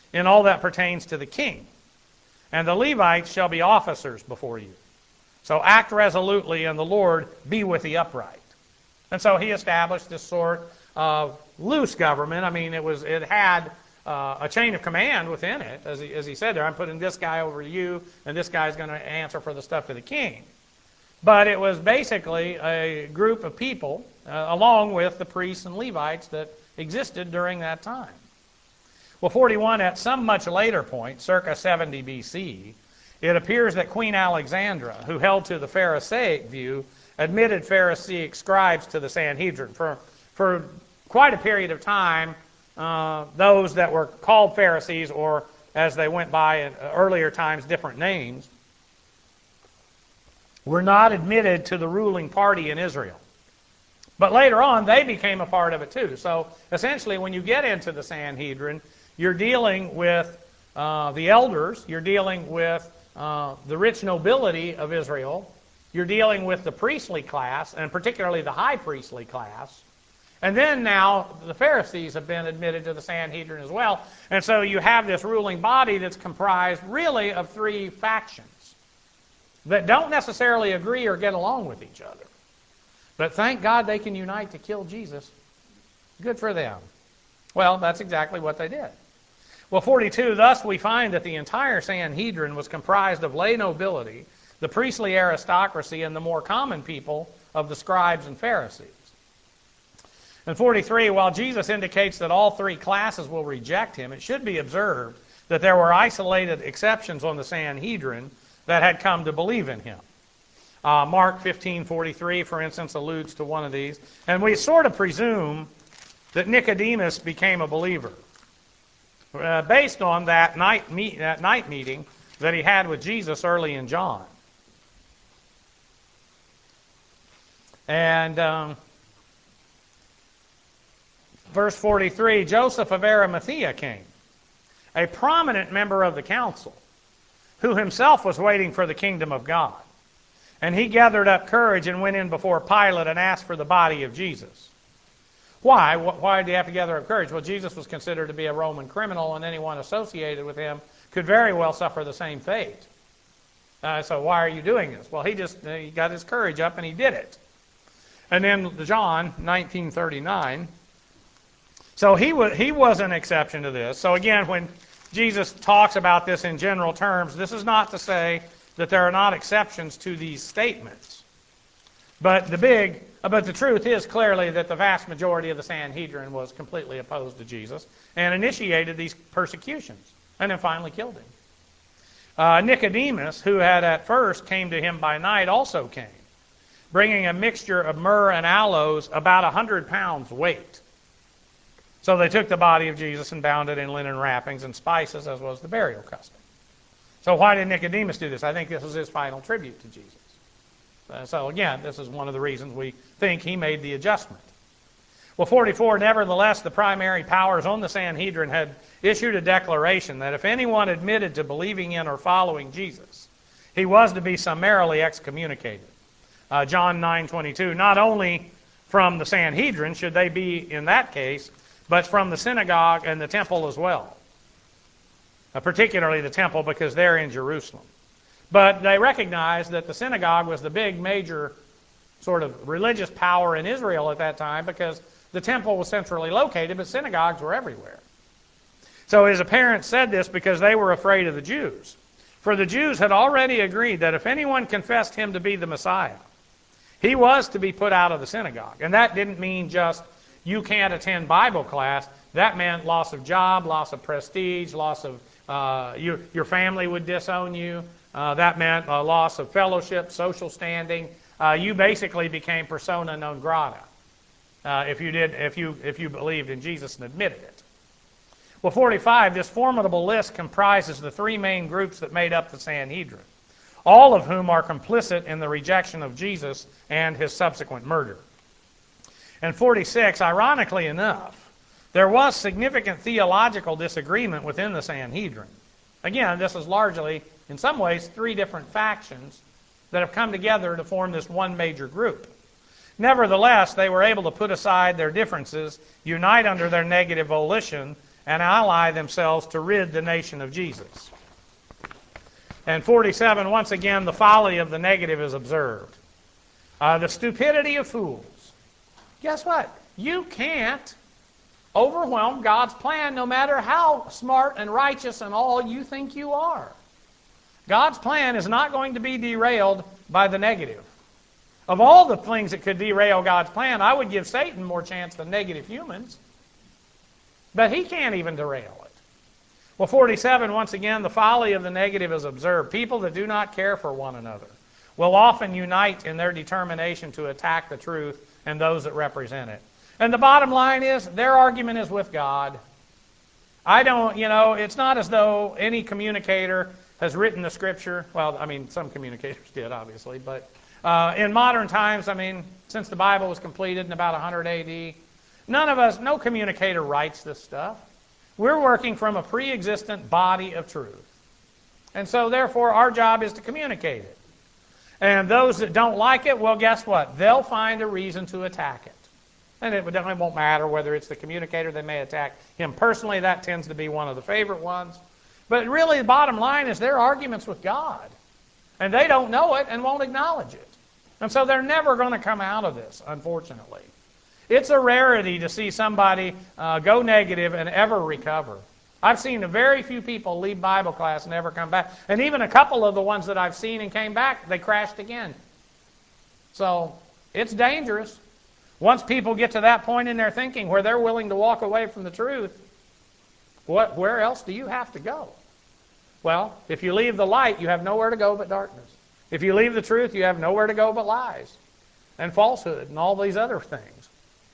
in all that pertains to the king. And the Levites shall be officers before you. So act resolutely, and the Lord be with the upright. And so he established this sort of loose government. I mean, it was it had uh, a chain of command within it, as he, as he said there. I'm putting this guy over to you, and this guy's going to answer for the stuff to the king. But it was basically a group of people, uh, along with the priests and Levites that existed during that time. Well, forty-one, at some much later point, circa seventy B C, it appears that Queen Alexandra, who held to the Pharisaic view, admitted Pharisaic scribes to the Sanhedrin. For, for quite a period of time, uh, those that were called Pharisees, or as they went by in earlier times, different names, were not admitted to the ruling party in Israel. But later on, they became a part of it too. So essentially, when you get into the Sanhedrin, you're dealing with uh, the elders, you're dealing with uh, the rich nobility of Israel, you're dealing with the priestly class, and particularly the high priestly class. And then now the Pharisees have been admitted to the Sanhedrin as well. And so you have this ruling body that's comprised really of three factions that don't necessarily agree or get along with each other. But thank God they can unite to kill Jesus. Good for them. Well, that's exactly what they did. Well, forty-two, thus we find that the entire Sanhedrin was comprised of lay nobility, the priestly aristocracy, and the more common people of the scribes and Pharisees. And forty-three, while Jesus indicates that all three classes will reject him, it should be observed that there were isolated exceptions on the Sanhedrin that had come to believe in him. Uh, Mark fifteen forty-three, for instance, alludes to one of these. And we sort of presume that Nicodemus became a believer uh, based on that night, meet, that night meeting that he had with Jesus early in John. And um, verse forty-three, Joseph of Arimathea came, a prominent member of the council, who himself was waiting for the kingdom of God. And he gathered up courage and went in before Pilate and asked for the body of Jesus. Why? Why did he have to gather up courage? Well, Jesus was considered to be a Roman criminal, and anyone associated with him could very well suffer the same fate. Uh, so why are you doing this? Well, he just he got his courage up and he did it. And then John nineteen thirty-nine. So he was he was an exception to this. So again, when Jesus talks about this in general terms, this is not to say that there are not exceptions to these statements. But the big, but the truth is clearly that the vast majority of the Sanhedrin was completely opposed to Jesus and initiated these persecutions, and then finally killed him. Uh, Nicodemus, who had at first came to him by night, also came, bringing a mixture of myrrh and aloes, about a hundred pounds weight. So they took the body of Jesus and bound it in linen wrappings and spices, as was the burial custom. So why did Nicodemus do this? I think this was his final tribute to Jesus. Uh, so again, this is one of the reasons we think he made the adjustment. Well, forty-four, nevertheless, the primary powers on the Sanhedrin had issued a declaration that if anyone admitted to believing in or following Jesus, he was to be summarily excommunicated. Uh, John nine twenty-two, not only from the Sanhedrin should they be in that case, but from the synagogue and the temple as well. Uh, particularly the temple, because they're in Jerusalem. But they recognized that the synagogue was the big major sort of religious power in Israel at that time, because the temple was centrally located, but synagogues were everywhere. So his parents said this because they were afraid of the Jews. For the Jews had already agreed that if anyone confessed him to be the Messiah, he was to be put out of the synagogue. And that didn't mean just you can't attend Bible class. That meant loss of job, loss of prestige, loss of uh, your, your family would disown you. Uh, that meant a loss of fellowship, social standing. Uh, you basically became persona non grata uh, if you did, if you if you believed in Jesus and admitted it. Well, forty-five, this formidable list comprises the three main groups that made up the Sanhedrin, all of whom are complicit in the rejection of Jesus and his subsequent murder. And forty-six, ironically enough, there was significant theological disagreement within the Sanhedrin. Again, this is largely, in some ways, three different factions that have come together to form this one major group. Nevertheless, they were able to put aside their differences, unite under their negative volition, and ally themselves to rid the nation of Jesus. And forty-seven, once again, the folly of the negative is observed. Uh, the stupidity of fools. Guess what? You can't overwhelm God's plan no matter how smart and righteous and all you think you are. God's plan is not going to be derailed by the negative. Of all the things that could derail God's plan, I would give Satan more chance than negative humans. But he can't even derail it. Well, forty-seven, once again, the folly of the negative is observed. People that do not care for one another will often unite in their determination to attack the truth and those that represent it. And the bottom line is, their argument is with God. I don't, you know, it's not as though any communicator has written the Scripture. Well, I mean, some communicators did, obviously, but uh, in modern times, I mean, since the Bible was completed in about one hundred A D, none of us, no communicator writes this stuff. We're working from a pre-existent body of truth. And so, therefore, our job is to communicate it. And those that don't like it, well, guess what? They'll find a reason to attack it. And it won't matter whether it's the communicator. They may attack him personally. That tends to be one of the favorite ones. But really, the bottom line is their arguments with God. And they don't know it and won't acknowledge it. And so they're never going to come out of this, unfortunately. It's a rarity to see somebody uh, go negative and ever recover. I've seen a very few people leave Bible class and never come back. And even a couple of the ones that I've seen and came back, they crashed again. So it's dangerous. Once people get to that point in their thinking where they're willing to walk away from the truth, what, where else do you have to go? Well, if you leave the light, you have nowhere to go but darkness. If you leave the truth, you have nowhere to go but lies and falsehood and all these other things.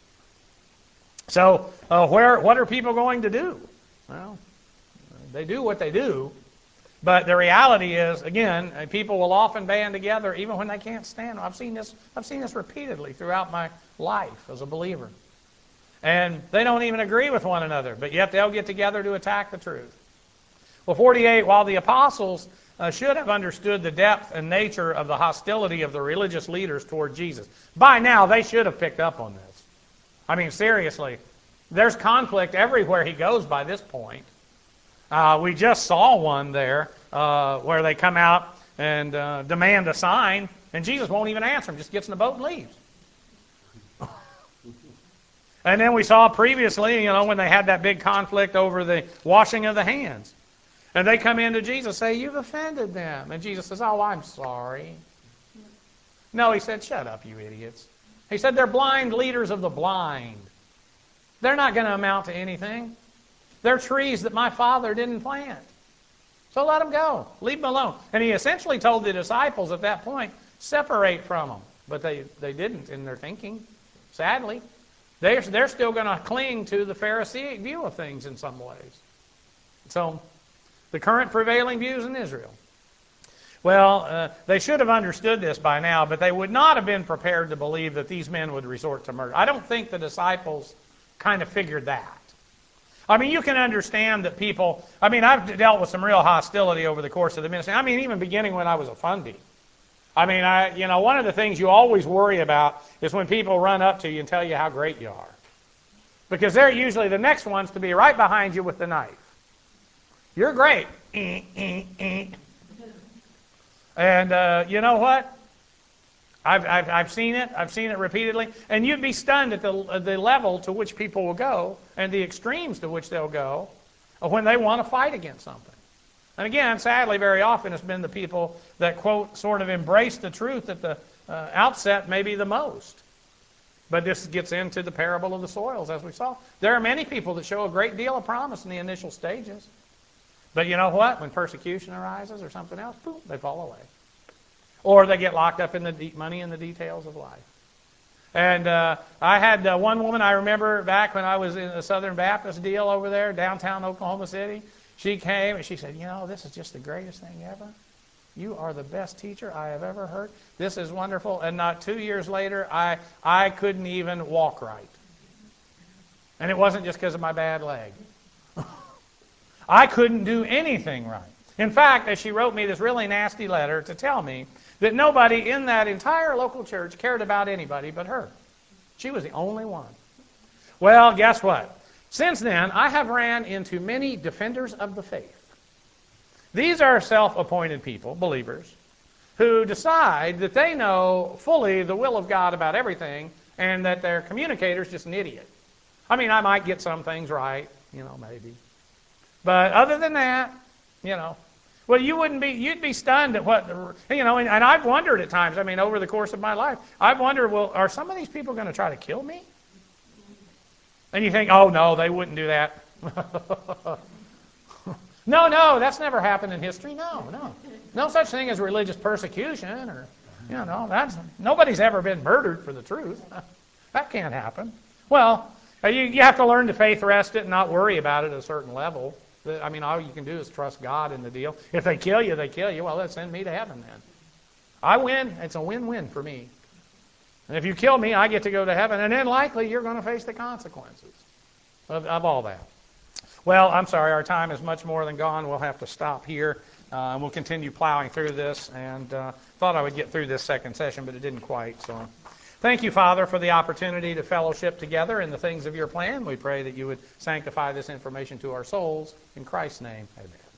So uh, where, what are people going to do? Well, they do what they do, but the reality is, again, people will often band together even when they can't stand. I've seen this. I've seen this repeatedly throughout my life as a believer, and they don't even agree with one another, but yet they'll get together to attack the truth. Well, forty-eight. While the apostles uh, should have understood the depth and nature of the hostility of the religious leaders toward Jesus, by now they should have picked up on this. I mean, seriously. There's conflict everywhere he goes by this point. Uh, we just saw one there uh, where they come out and uh, demand a sign, and Jesus won't even answer them, just gets in the boat and leaves. And then we saw previously, you know, when they had that big conflict over the washing of the hands. And they come into Jesus and say, "You've offended them." And Jesus says, "Oh, I'm sorry." No, he said, "Shut up, you idiots." He said, "They're blind leaders of the blind. They're not going to amount to anything. They're trees that my Father didn't plant. So let them go. Leave them alone." And he essentially told the disciples at that point, separate from them. But they, they didn't in their thinking, sadly. They're, they're still going to cling to the Pharisaic view of things in some ways. So, the current prevailing views in Israel. Well, uh, they should have understood this by now, but they would not have been prepared to believe that these men would resort to murder. I don't think the disciples kind of figured that. I mean, you can understand that people, I mean, I've dealt with some real hostility over the course of the ministry. I mean, even beginning when I was a fundie. I mean, I, you know, one of the things you always worry about is when people run up to you and tell you how great you are. Because they're usually the next ones to be right behind you with the knife. You're great. Eh, eh, eh. And uh, you know what? I've, I've, I've seen it. I've seen it repeatedly. And you'd be stunned at the, the level to which people will go and the extremes to which they'll go when they want to fight against something. And again, sadly, very often it's been the people that, quote, sort of embrace the truth at the uh, outset maybe the most. But this gets into the parable of the soils, as we saw. There are many people that show a great deal of promise in the initial stages. But you know what? When persecution arises or something else, boom, they fall away. Or they get locked up in the deep money and the details of life. And uh, I had uh, one woman I remember back when I was in the Southern Baptist deal over there, downtown Oklahoma City. She came and she said, "You know, this is just the greatest thing ever. You are the best teacher I have ever heard. This is wonderful." And not two years later, I, I couldn't even walk right. And it wasn't just because of my bad leg. I couldn't do anything right. In fact, as she wrote me this really nasty letter to tell me that nobody in that entire local church cared about anybody but her. She was the only one. Well, guess what? Since then, I have ran into many defenders of the faith. These are self-appointed people, believers, who decide that they know fully the will of God about everything and that their communicator's just an idiot. I mean, I might get some things right, you know, maybe. But other than that, you know, well, you wouldn't be, you'd be stunned at what, you know, and, and I've wondered at times, I mean, over the course of my life, I've wondered, well, are some of these people going to try to kill me? And you think, oh, no, they wouldn't do that. No, no, that's never happened in history. No, no. No such thing as religious persecution or, you know, that's, nobody's ever been murdered for the truth. That can't happen. Well, you, you have to learn to faith rest it and not worry about it at a certain level. I mean, all you can do is trust God in the deal. If they kill you, they kill you. Well, let's send me to heaven then. I win. It's a win-win for me. And if you kill me, I get to go to heaven. And then likely you're going to face the consequences of, of all that. Well, I'm sorry, our time is much more than gone. We'll have to stop here. Uh, and we'll continue plowing through this. And uh, thought I would get through this second session, but it didn't quite. So thank you, Father, for the opportunity to fellowship together in the things of your plan. We pray that you would sanctify this information to our souls. In Christ's name, amen.